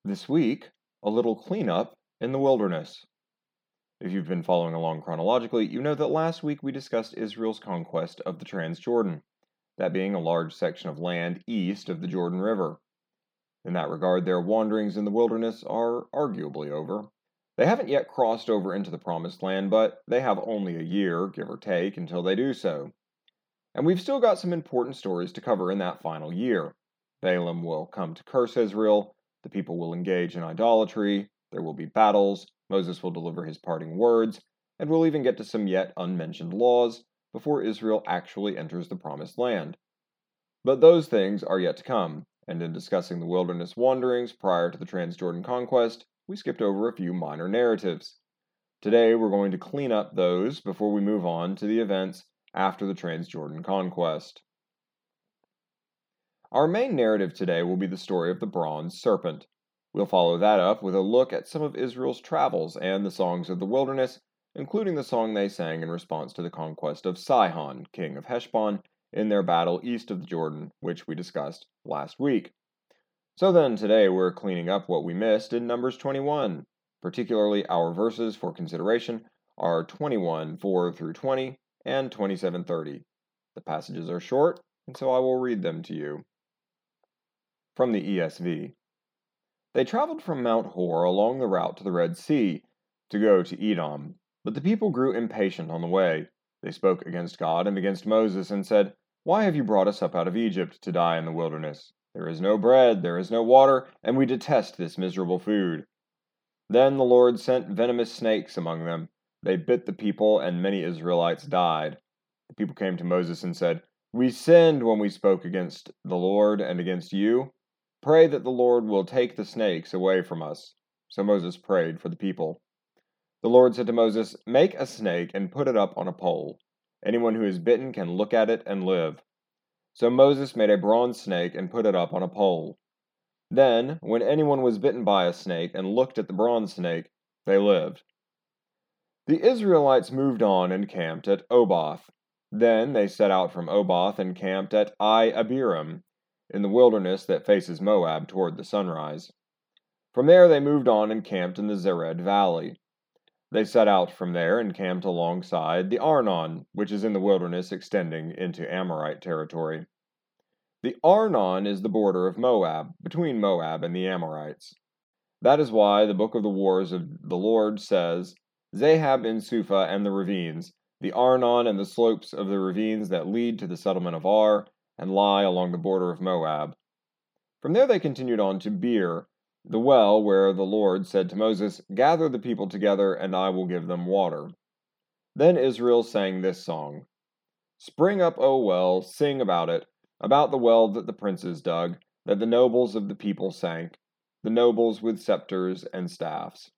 This week, a little cleanup in the wilderness. If you've been following along chronologically, you know that last week we discussed Israel's conquest of the Transjordan, that being a large section of land east of the Jordan River. In that regard, their wanderings in the wilderness are arguably over. They haven't yet crossed over into the Promised Land, but they have only a year, give or take, until they do so. And we've still got some important stories to cover in that final year. Balaam will come to curse Israel, the people will engage in idolatry, there will be battles, Moses will deliver his parting words, and we'll even get to some yet unmentioned laws before Israel actually enters the Promised Land. But those things are yet to come, and in discussing the wilderness wanderings prior to the Transjordan conquest, we skipped over a few minor narratives. Today we're going to clean up those before we move on to the events after the Transjordan conquest. Our main narrative today will be the story of the bronze serpent. We'll follow that up with a look at some of Israel's travels and the songs of the wilderness, including the song they sang in response to the conquest of Sihon, king of Heshbon, in their battle east of the Jordan, which we discussed last week. So then, today we're cleaning up what we missed in Numbers 21. Particularly, our verses for consideration are 21:4 through 20 and 27:30. The passages are short, and so I will read them to you. From the ESV. They traveled from Mount Hor along the route to the Red Sea to go to Edom, but the people grew impatient on the way. They spoke against God and against Moses and said, "Why have you brought us up out of Egypt to die in the wilderness? There is no bread, there is no water, and we detest this miserable food." Then the Lord sent venomous snakes among them. They bit the people, and many Israelites died. The people came to Moses and said, "We sinned when we spoke against the Lord and against you. Pray that the Lord will take the snakes away from us." So Moses prayed for the people. The Lord said to Moses, "Make a snake and put it up on a pole. Anyone who is bitten can look at it and live." So Moses made a bronze snake and put it up on a pole. Then, when anyone was bitten by a snake and looked at the bronze snake, they lived. The Israelites moved on and camped at Oboth. Then they set out from Oboth and camped at Abiram, in the wilderness that faces Moab toward the sunrise. From there they moved on and camped in the Zered Valley. They set out from there and camped alongside the Arnon, which is in the wilderness extending into Amorite territory. The Arnon is the border of Moab, between Moab and the Amorites. That is why the book of the wars of the Lord says, "Zahab in Suphah and the ravines, the Arnon and the slopes of the ravines that lead to the settlement of Ar, and lie along the border of Moab." From there they continued on to Beer, the well where the Lord said to Moses, "Gather the people together, and I will give them water." Then Israel sang this song: "Spring up, O well, sing about it, about the well that the princes dug, that the nobles of the people sank, the nobles with scepters and staffs."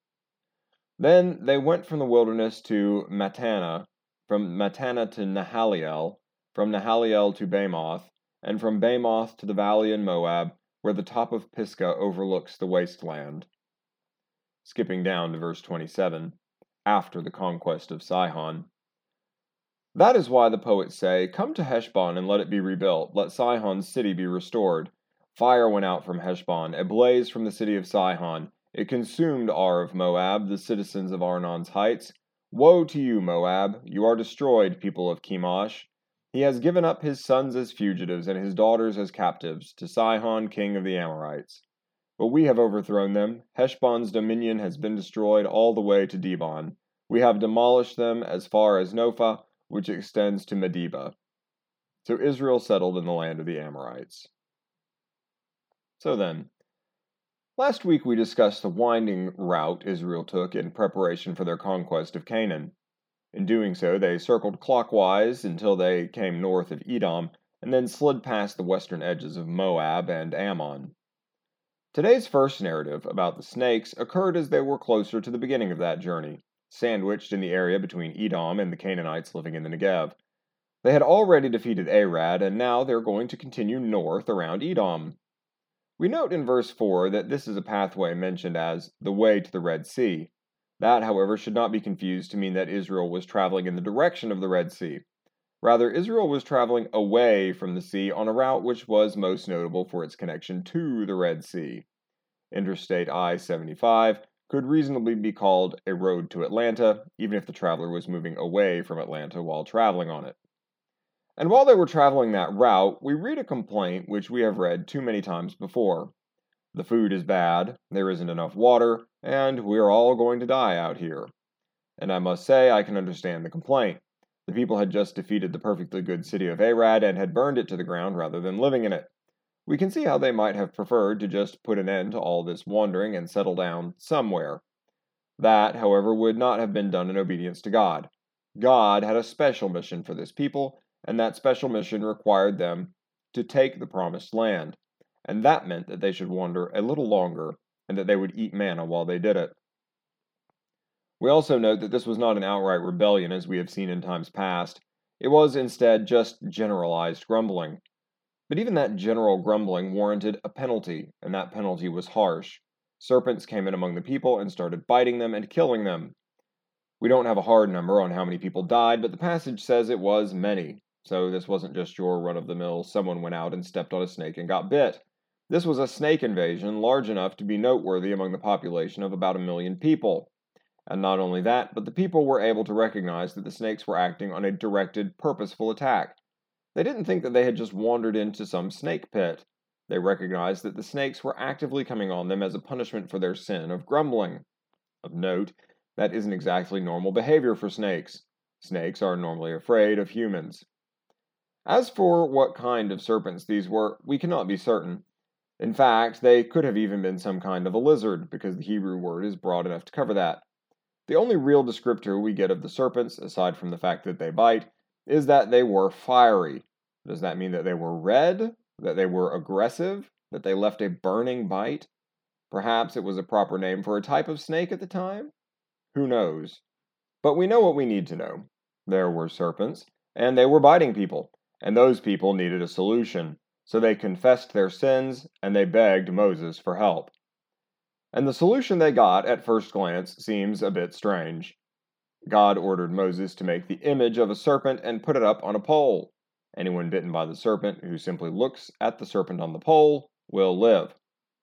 Then they went from the wilderness to Mattanah, from Mattanah to Nahaliel, from Nahaliel to Bamoth, and from Bamoth to the valley in Moab, where the top of Pisgah overlooks the wasteland. Skipping down to verse 27, after the conquest of Sihon. That is why the poets say, "Come to Heshbon and let it be rebuilt, let Sihon's city be restored. Fire went out from Heshbon, a blaze from the city of Sihon. It consumed Ar of Moab, the citizens of Arnon's heights. Woe to you, Moab! You are destroyed, people of Chemosh. He has given up his sons as fugitives and his daughters as captives to Sihon, king of the Amorites. But we have overthrown them. Heshbon's dominion has been destroyed all the way to Dibon. We have demolished them as far as Nophah, which extends to Medeba." So Israel settled in the land of the Amorites. So then, last week we discussed the winding route Israel took in preparation for their conquest of Canaan. In doing so, they circled clockwise until they came north of Edom, and then slid past the western edges of Moab and Ammon. Today's first narrative about the snakes occurred as they were closer to the beginning of that journey, sandwiched in the area between Edom and the Canaanites living in the Negev. They had already defeated Arad, and now they're going to continue north around Edom. We note in verse 4 that this is a pathway mentioned as the way to the Red Sea. That, however, should not be confused to mean that Israel was traveling in the direction of the Red Sea. Rather, Israel was traveling away from the sea on a route which was most notable for its connection to the Red Sea. Interstate I-75 could reasonably be called a road to Atlanta, even if the traveler was moving away from Atlanta while traveling on it. And while they were traveling that route, we read a complaint which we have read too many times before. The food is bad, there isn't enough water, and we're all going to die out here. And I must say, I can understand the complaint. The people had just defeated the perfectly good city of Arad and had burned it to the ground rather than living in it. We can see how they might have preferred to just put an end to all this wandering and settle down somewhere. That, however, would not have been done in obedience to God. God had a special mission for this people, and that special mission required them to take the promised land. And that meant that they should wander a little longer, and that they would eat manna while they did it. We also note that this was not an outright rebellion as we have seen in times past. It was instead just generalized grumbling. But even that general grumbling warranted a penalty, and that penalty was harsh. Serpents came in among the people and started biting them and killing them. We don't have a hard number on how many people died, but the passage says it was many. So this wasn't just your run-of-the-mill, someone went out and stepped on a snake and got bit. This was a snake invasion large enough to be noteworthy among the population of about 1 million people. And not only that, but the people were able to recognize that the snakes were acting on a directed, purposeful attack. They didn't think that they had just wandered into some snake pit. They recognized that the snakes were actively coming on them as a punishment for their sin of grumbling. Of note, that isn't exactly normal behavior for snakes. Snakes are normally afraid of humans. As for what kind of serpents these were, we cannot be certain. In fact, they could have even been some kind of a lizard, because the Hebrew word is broad enough to cover that. The only real descriptor we get of the serpents, aside from the fact that they bite, is that they were fiery. Does that mean that they were red? That they were aggressive? That they left a burning bite? Perhaps it was a proper name for a type of snake at the time? Who knows? But we know what we need to know. There were serpents, and they were biting people, and those people needed a solution. So they confessed their sins, and they begged Moses for help. And the solution they got, at first glance, seems a bit strange. God ordered Moses to make the image of a serpent and put it up on a pole. Anyone bitten by the serpent who simply looks at the serpent on the pole will live.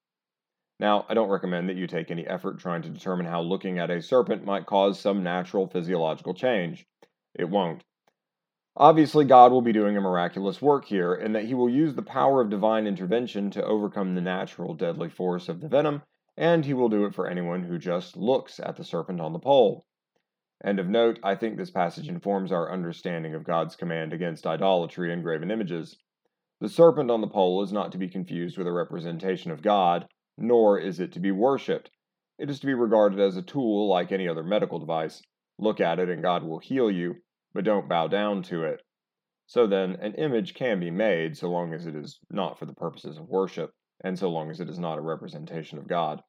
Now, I don't recommend that you take any effort trying to determine how looking at a serpent might cause some natural physiological change. It won't. Obviously, God will be doing a miraculous work here, in that he will use the power of divine intervention to overcome the natural deadly force of the venom, and he will do it for anyone who just looks at the serpent on the pole. And of note, I think this passage informs our understanding of God's command against idolatry and graven images. The serpent on the pole is not to be confused with a representation of God, nor is it to be worshipped. It is to be regarded as a tool like any other medical device. Look at it and God will heal you, but don't bow down to it. So then, an image can be made so long as it is not for the purposes of worship, and so long as it is not a representation of God.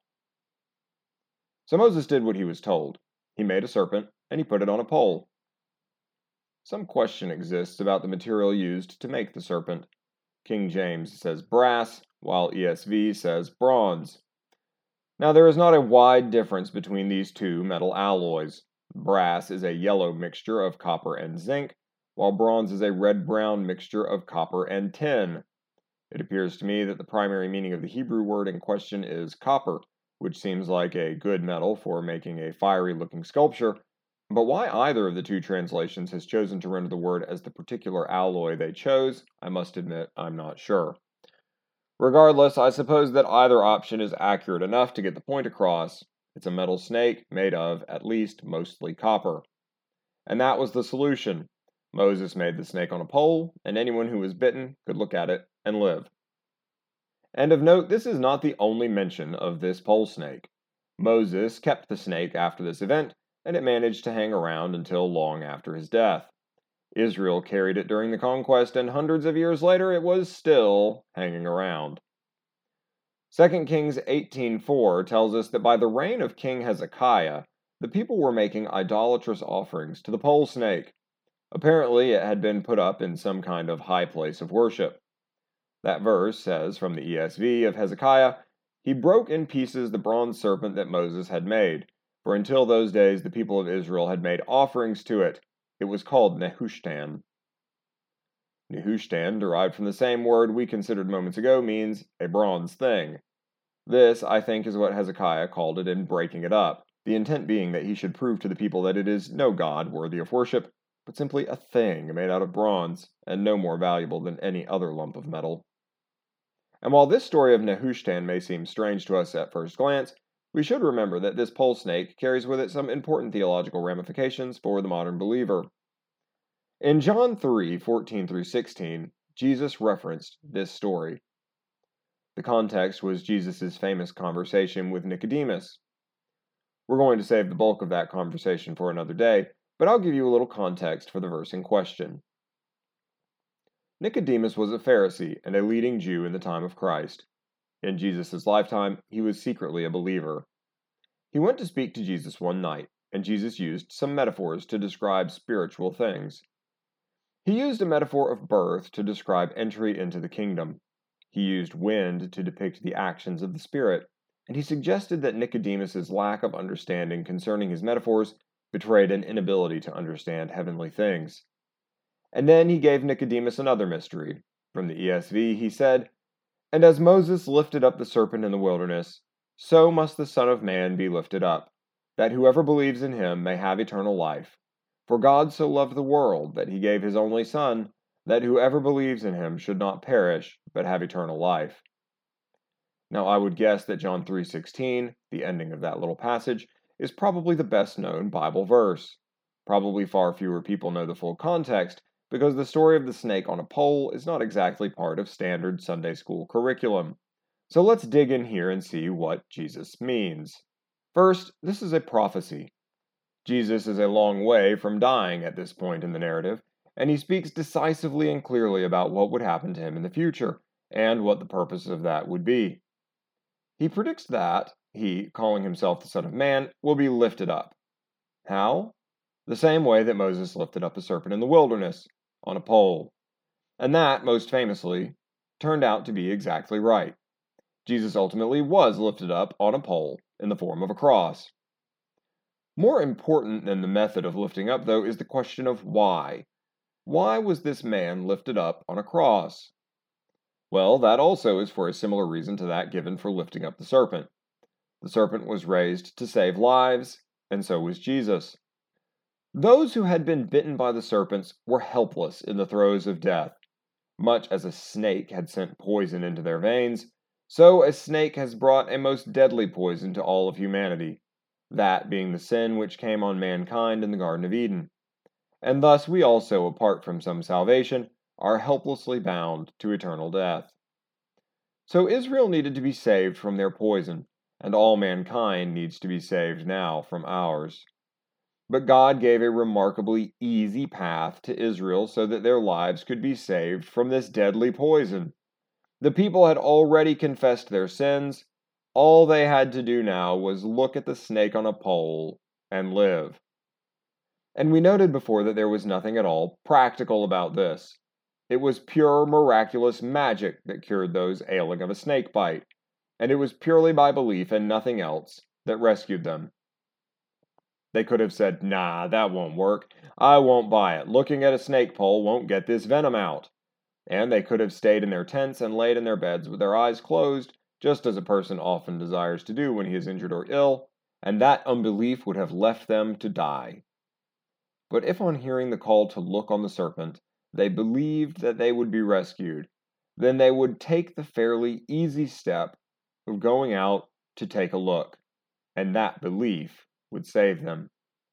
So Moses did what he was told. He made a serpent, and he put it on a pole. Some question exists about the material used to make the serpent. King James says brass, while ESV says bronze. Now, there is not a wide difference between these two metal alloys. Brass is a yellow mixture of copper and zinc, while bronze is a red-brown mixture of copper and tin. It appears to me that the primary meaning of the Hebrew word in question is copper, which seems like a good metal for making a fiery-looking sculpture, but why either of the two translations has chosen to render the word as the particular alloy they chose, I must admit I'm not sure. Regardless, I suppose that either option is accurate enough to get the point across. It's a metal snake made of, at least, mostly copper. And that was the solution. Moses made the snake on a pole, and anyone who was bitten could look at it and live. And of note, this is not the only mention of this pole snake. Moses kept the snake after this event, and it managed to hang around until long after his death. Israel carried it during the conquest, and hundreds of years later it was still hanging around. 2 Kings 18:4 tells us that by the reign of King Hezekiah, the people were making idolatrous offerings to the pole snake. Apparently, it had been put up in some kind of high place of worship. That verse says from the ESV of Hezekiah, "He broke in pieces the bronze serpent that Moses had made, for until those days the people of Israel had made offerings to it. It was called Nehushtan." Nehushtan, derived from the same word we considered moments ago, means a bronze thing. This, I think, is what Hezekiah called it in breaking it up, the intent being that he should prove to the people that it is no god worthy of worship, but simply a thing made out of bronze, and no more valuable than any other lump of metal. And while this story of Nehushtan may seem strange to us at first glance, we should remember that this pole snake carries with it some important theological ramifications for the modern believer. In John 3:14 through 16, Jesus referenced this story. The context was Jesus' famous conversation with Nicodemus. We're going to save the bulk of that conversation for another day, but I'll give you a little context for the verse in question. Nicodemus was a Pharisee and a leading Jew in the time of Christ. In Jesus' lifetime, he was secretly a believer. He went to speak to Jesus one night, and Jesus used some metaphors to describe spiritual things. He used a metaphor of birth to describe entry into the kingdom. He used wind to depict the actions of the Spirit, and he suggested that Nicodemus's lack of understanding concerning his metaphors betrayed an inability to understand heavenly things. And then he gave Nicodemus another mystery. From the ESV, he said, "And as Moses lifted up the serpent in the wilderness, so must the Son of Man be lifted up, that whoever believes in him may have eternal life. For God so loved the world that he gave his only Son, that whoever believes in him should not perish, but have eternal life." Now I would guess that John 3:16, the ending of that little passage, is probably the best known Bible verse. Probably far fewer people know the full context, because the story of the snake on a pole is not exactly part of standard Sunday school curriculum. So let's dig in here and see what Jesus means. First, this is a prophecy. Jesus is a long way from dying at this point in the narrative, and he speaks decisively and clearly about what would happen to him in the future, and what the purpose of that would be. He predicts that he, calling himself the Son of Man, will be lifted up. How? The same way that Moses lifted up a serpent in the wilderness, on a pole. And that, most famously, turned out to be exactly right. Jesus ultimately was lifted up on a pole in the form of a cross. More important than the method of lifting up, though, is the question of why. Why was this man lifted up on a cross? Well, that also is for a similar reason to that given for lifting up the serpent. The serpent was raised to save lives, and so was Jesus. Those who had been bitten by the serpents were helpless in the throes of death. Much as a snake had sent poison into their veins, so a snake has brought a most deadly poison to all of humanity, that being the sin which came on mankind in the Garden of Eden. And thus we also, apart from some salvation, are helplessly bound to eternal death. So Israel needed to be saved from their poison, and all mankind needs to be saved now from ours. But God gave a remarkably easy path to Israel so that their lives could be saved from this deadly poison. The people had already confessed their sins. All they had to do now was look at the snake on a pole and live. And we noted before that there was nothing at all practical about this. It was pure miraculous magic that cured those ailing of a snake bite, and it was purely by belief and nothing else that rescued them. They could have said, "Nah, that won't work. I won't buy it. Looking at a snake pole won't get this venom out." And they could have stayed in their tents and laid in their beds with their eyes closed, just as a person often desires to do when he is injured or ill, and that unbelief would have left them to die. But if on hearing the call to look on the serpent, they believed that they would be rescued, then they would take the fairly easy step of going out to take a look, and that belief would save them.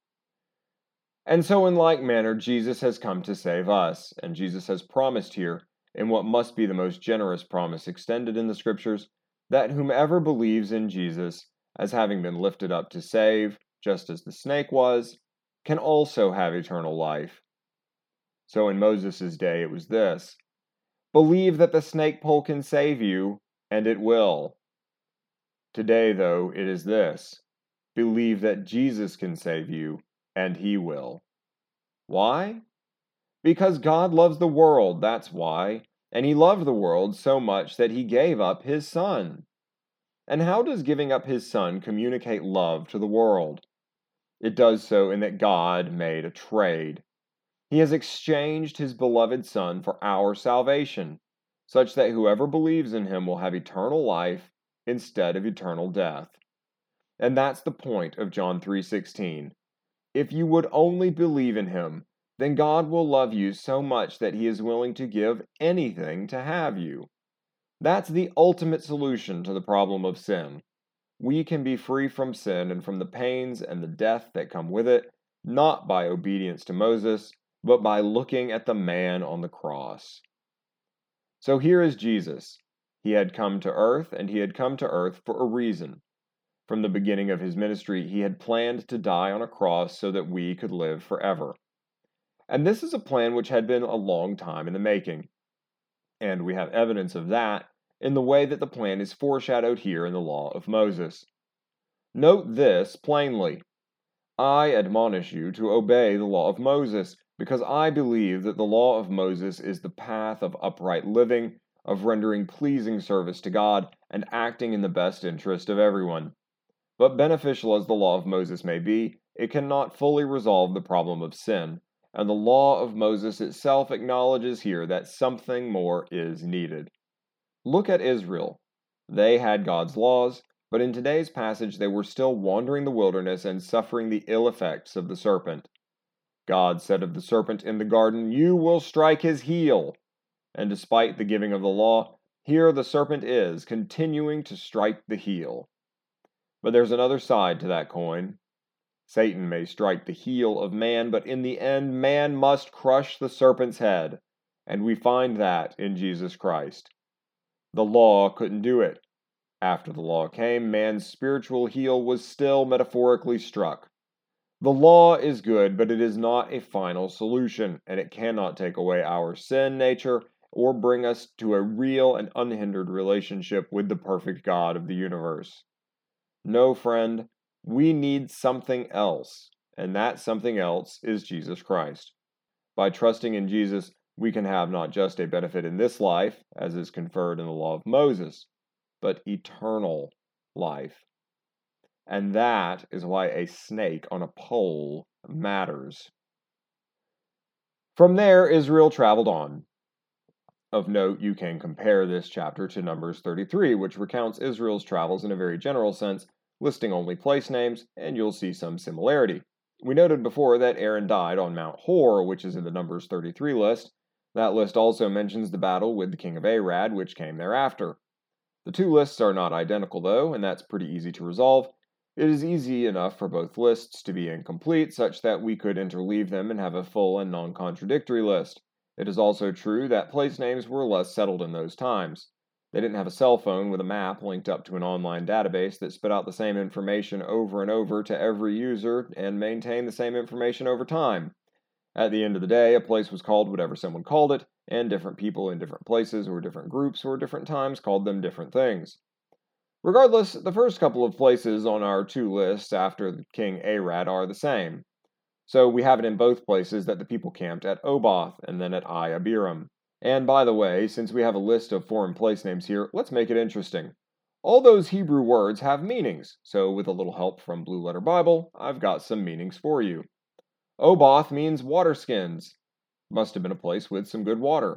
And so, in like manner, Jesus has come to save us, and Jesus has promised here, in what must be the most generous promise extended in the Scriptures, that whomever believes in Jesus, as having been lifted up to save, just as the snake was, can also have eternal life. So in Moses' day it was this: believe that the snake pole can save you, and it will. Today, though, it is this: believe that Jesus can save you, and he will. Why? Because God loves the world, that's why. And he loved the world so much that he gave up his Son. And how does giving up his Son communicate love to the world? It does so in that God made a trade. He has exchanged his beloved Son for our salvation, such that whoever believes in him will have eternal life instead of eternal death. And that's the point of John 3:16. If you would only believe in him, then God will love you so much that he is willing to give anything to have you. That's the ultimate solution to the problem of sin. We can be free from sin and from the pains and the death that come with it, not by obedience to Moses, but by looking at the man on the cross. So here is Jesus. He had come to earth, and he had come to earth for a reason. From the beginning of his ministry, he had planned to die on a cross so that we could live forever. And this is a plan which had been a long time in the making. And we have evidence of that in the way that the plan is foreshadowed here in the law of Moses. Note this plainly. I admonish you to obey the law of Moses, because I believe that the law of Moses is the path of upright living, of rendering pleasing service to God, and acting in the best interest of everyone. But beneficial as the law of Moses may be, it cannot fully resolve the problem of sin, and the law of Moses itself acknowledges here that something more is needed. Look at Israel. They had God's laws, but in today's passage they were still wandering the wilderness and suffering the ill effects of the serpent. God said of the serpent in the garden, "You will strike his heel." And despite the giving of the law, here the serpent is, continuing to strike the heel. But there's another side to that coin. Satan may strike the heel of man, but in the end, man must crush the serpent's head, and we find that in Jesus Christ. The law couldn't do it. After the law came, man's spiritual heel was still metaphorically struck. The law is good, but it is not a final solution, and it cannot take away our sin nature or bring us to a real and unhindered relationship with the perfect God of the universe. No, friend, we need something else, and that something else is Jesus Christ. By trusting in Jesus, we can have not just a benefit in this life, as is conferred in the law of Moses, but eternal life. And that is why a snake on a pole matters. From there, Israel traveled on. Of note, you can compare this chapter to Numbers 33, which recounts Israel's travels in a very general sense, listing only place names, and you'll see some similarity. We noted before that Aaron died on Mount Hor, which is in the Numbers 33 list. That list also mentions the battle with the king of Arad, which came thereafter. The two lists are not identical, though, and that's pretty easy to resolve. It is easy enough for both lists to be incomplete, such that we could interleave them and have a full and non-contradictory list. It is also true that place names were less settled in those times. They didn't have a cell phone with a map linked up to an online database that spit out the same information over and over to every user and maintained the same information over time. At the end of the day, a place was called whatever someone called it, and different people in different places or different groups or different times called them different things. Regardless, the first couple of places on our two lists after King Arad are the same. So we have it in both places that the people camped at Oboth and then at Abiram. And by the way, since we have a list of foreign place names here, let's make it interesting. All those Hebrew words have meanings, so with a little help from Blue Letter Bible, I've got some meanings for you. Oboth means water skins. Must have been a place with some good water.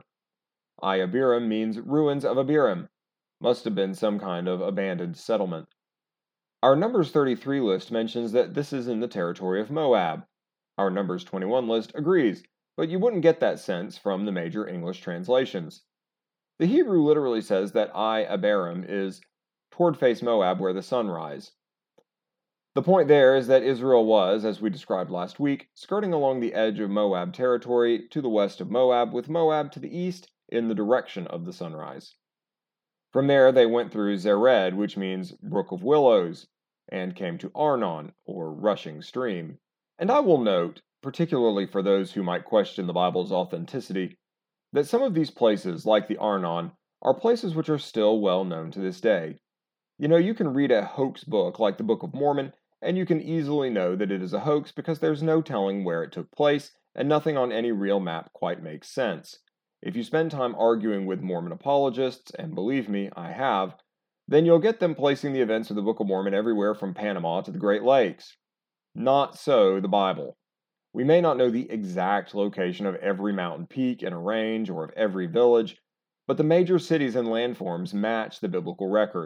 Abiram means ruins of Abiram. Must have been some kind of abandoned settlement. Our Numbers 33 list mentions that this is in the territory of Moab. Our Numbers 21 list agrees, but you wouldn't get that sense from the major English translations. The Hebrew literally says that Abiram is toward face Moab where the sun rise. The point there is that Israel was, as we described last week, skirting along the edge of Moab territory to the west of Moab, with Moab to the east in the direction of the sunrise. From there they went through Zered, which means brook of willows, and came to Arnon, or rushing stream. And I will note, particularly for those who might question the Bible's authenticity, that some of these places, like the Arnon, are places which are still well known to this day. You know, you can read a hoax book like the Book of Mormon, and you can easily know that it is a hoax because there's no telling where it took place, and nothing on any real map quite makes sense. If you spend time arguing with Mormon apologists, and believe me, I have, then you'll get them placing the events of the Book of Mormon everywhere from Panama to the Great Lakes. Not so the Bible. We may not know the exact location of every mountain peak in a range or of every village, but the major cities and landforms match the biblical record.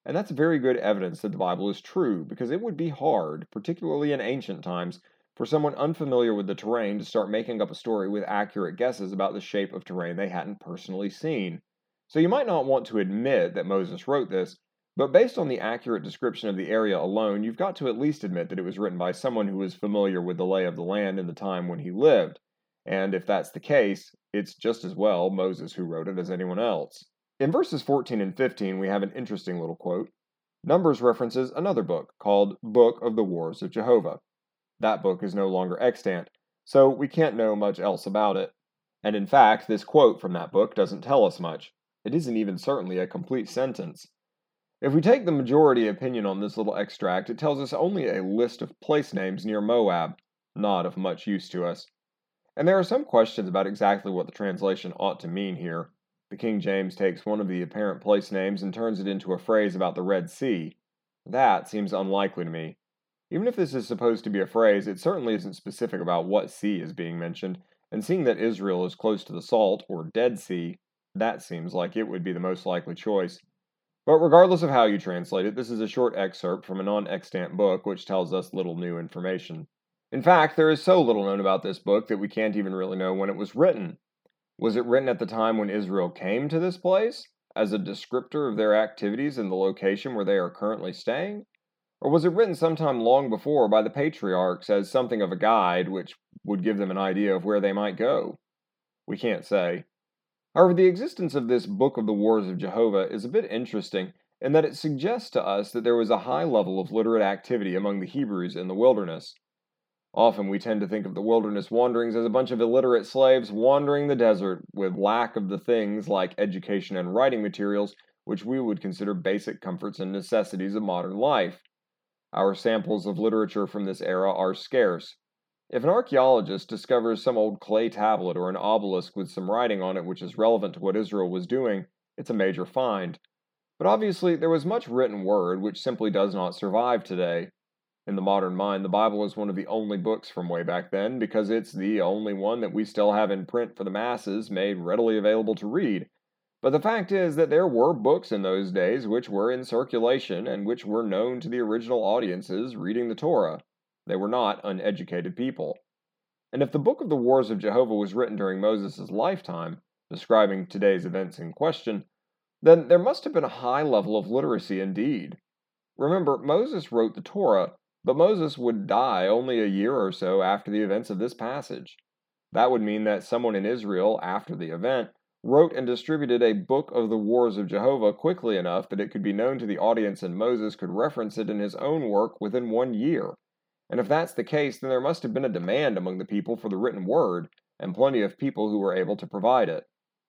And that's very good evidence that the Bible is true, because it would be hard, particularly in ancient times, for someone unfamiliar with the terrain to start making up a story with accurate guesses about the shape of terrain they hadn't personally seen. So you might not want to admit that Moses wrote this, but based on the accurate description of the area alone, you've got to at least admit that it was written by someone who was familiar with the lay of the land in the time when he lived. And if that's the case, it's just as well Moses who wrote it as anyone else. In verses 14 and 15, we have an interesting little quote. Numbers references another book called Book of the Wars of Jehovah. That book is no longer extant, so we can't know much else about it. And in fact, this quote from that book doesn't tell us much. It isn't even certainly a complete sentence. If we take the majority opinion on this little extract, it tells us only a list of place names near Moab, not of much use to us. And there are some questions about exactly what the translation ought to mean here. The King James takes one of the apparent place names and turns it into a phrase about the Red Sea. That seems unlikely to me. Even if this is supposed to be a phrase, it certainly isn't specific about what sea is being mentioned, and seeing that Israel is close to the Salt, or Dead Sea, that seems like it would be the most likely choice. But regardless of how you translate it, this is a short excerpt from a non-extant book which tells us little new information. In fact, there is so little known about this book that we can't even really know when it was written. Was it written at the time when Israel came to this place, as a descriptor of their activities in the location where they are currently staying? Or was it written sometime long before by the patriarchs as something of a guide which would give them an idea of where they might go? We can't say. However, the existence of this Book of the Wars of Jehovah is a bit interesting in that it suggests to us that there was a high level of literate activity among the Hebrews in the wilderness. Often we tend to think of the wilderness wanderings as a bunch of illiterate slaves wandering the desert with lack of the things like education and writing materials which we would consider basic comforts and necessities of modern life. Our samples of literature from this era are scarce. If an archaeologist discovers some old clay tablet or an obelisk with some writing on it which is relevant to what Israel was doing, it's a major find. But obviously, there was much written word which simply does not survive today. In the modern mind, the Bible is one of the only books from way back then because it's the only one that we still have in print for the masses made readily available to read. But the fact is that there were books in those days which were in circulation and which were known to the original audiences reading the Torah. They were not uneducated people. And if the Book of the Wars of Jehovah was written during Moses' lifetime, describing today's events in question, then there must have been a high level of literacy indeed. Remember, Moses wrote the Torah, but Moses would die only a year or so after the events of this passage. That would mean that someone in Israel, after the event, wrote and distributed a Book of the Wars of Jehovah quickly enough that it could be known to the audience and Moses could reference it in his own work within 1 year. And if that's the case, then there must have been a demand among the people for the written word, and plenty of people who were able to provide it.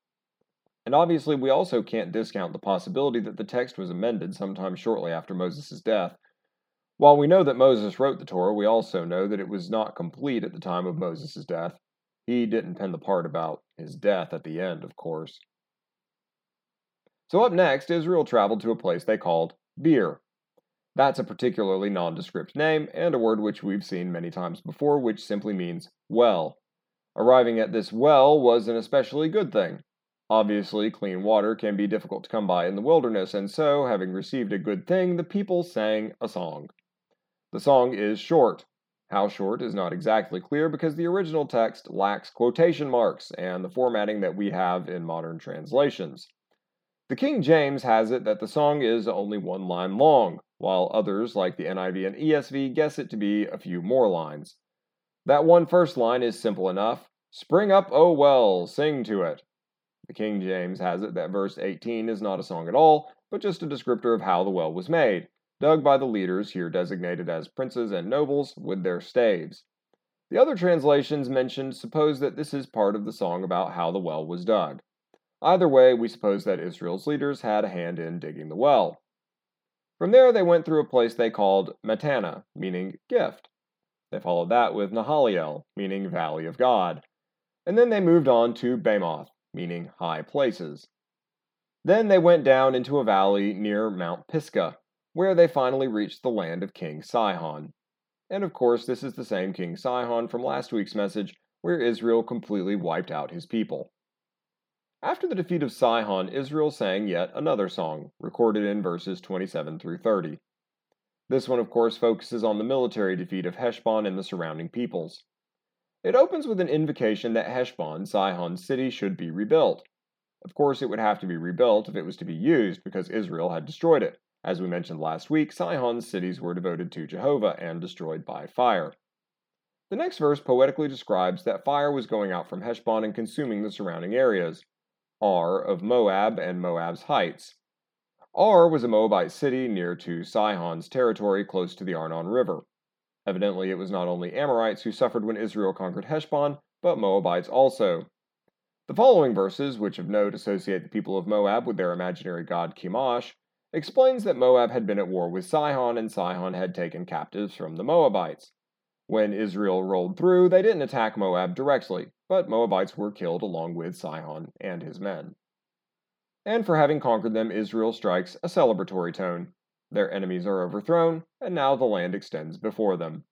And obviously, we also can't discount the possibility that the text was amended sometime shortly after Moses' death. While we know that Moses wrote the Torah, we also know that it was not complete at the time of Moses' death. He didn't pen the part about his death at the end, of course. So up next, Israel traveled to a place they called Beer. That's a particularly nondescript name, and a word which we've seen many times before, which simply means well. Arriving at this well was an especially good thing. Obviously, clean water can be difficult to come by in the wilderness, and so, having received a good thing, the people sang a song. The song is short. How short is not exactly clear because the original text lacks quotation marks and the formatting that we have in modern translations. The King James has it that the song is only 1 line long, while others, like the NIV and ESV, guess it to be a few more lines. That first line is simple enough. Spring up, O well, sing to it. The King James has it that verse 18 is not a song at all, but just a descriptor of how the well was made, dug by the leaders, here designated as princes and nobles, with their staves. The other translations mentioned suppose that this is part of the song about how the well was dug. Either way, we suppose that Israel's leaders had a hand in digging the well. From there, they went through a place they called Matana, meaning gift. They followed that with Nahaliel, meaning Valley of God. And then they moved on to Bamoth, meaning high places. Then they went down into a valley near Mount Pisgah, where they finally reached the land of King Sihon. And of course, this is the same King Sihon from last week's message, where Israel completely wiped out his people. After the defeat of Sihon, Israel sang yet another song, recorded in verses 27 through 30. This one, of course, focuses on the military defeat of Heshbon and the surrounding peoples. It opens with an invocation that Heshbon, Sihon's city, should be rebuilt. Of course, it would have to be rebuilt if it was to be used because Israel had destroyed it. As we mentioned last week, Sihon's cities were devoted to Jehovah and destroyed by fire. The next verse poetically describes that fire was going out from Heshbon and consuming the surrounding areas, Ar of Moab and Moab's heights. Ar was a Moabite city near to Sihon's territory close to the Arnon River. Evidently, it was not only Amorites who suffered when Israel conquered Heshbon, but Moabites also. The following verses, which of note associate the people of Moab with their imaginary god Chemosh, explains that Moab had been at war with Sihon and Sihon had taken captives from the Moabites. When Israel rolled through, they didn't attack Moab directly, but Moabites were killed along with Sihon and his men. And for having conquered them, Israel strikes a celebratory tone. Their enemies are overthrown, and now the land extends before them.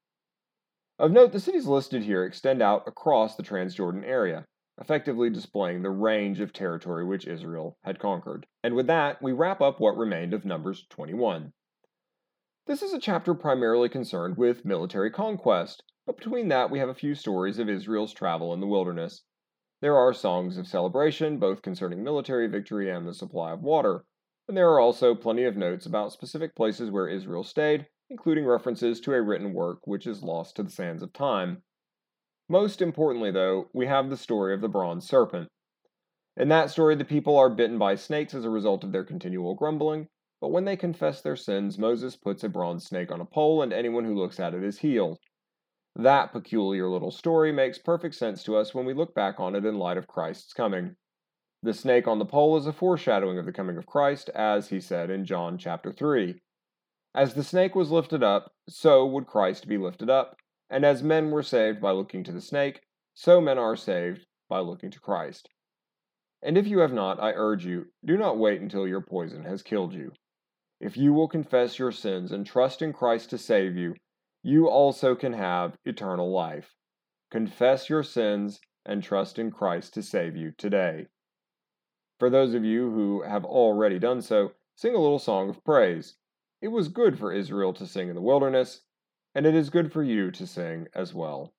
Of note, the cities listed here extend out across the Transjordan area, effectively displaying the range of territory which Israel had conquered. And with that, we wrap up what remained of Numbers 21. This is a chapter primarily concerned with military conquest, but between that we have a few stories of Israel's travel in the wilderness. There are songs of celebration, both concerning military victory and the supply of water, and there are also plenty of notes about specific places where Israel stayed, including references to a written work which is lost to the sands of time. Most importantly, though, we have the story of the bronze serpent. In that story, the people are bitten by snakes as a result of their continual grumbling, but when they confess their sins, Moses puts a bronze snake on a pole and anyone who looks at it is healed. That peculiar little story makes perfect sense to us when we look back on it in light of Christ's coming. The snake on the pole is a foreshadowing of the coming of Christ, as he said in John chapter 3. As the snake was lifted up, so would Christ be lifted up, and as men were saved by looking to the snake, so men are saved by looking to Christ. And if you have not, I urge you, do not wait until your poison has killed you. If you will confess your sins and trust in Christ to save you, you also can have eternal life. Confess your sins and trust in Christ to save you today. For those of you who have already done so, sing a little song of praise. It was good for Israel to sing in the wilderness, and it is good for you to sing as well.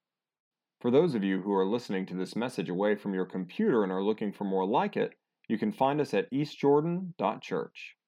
For those of you who are listening to this message away from your computer and are looking for more like it, you can find us at eastjordan.church.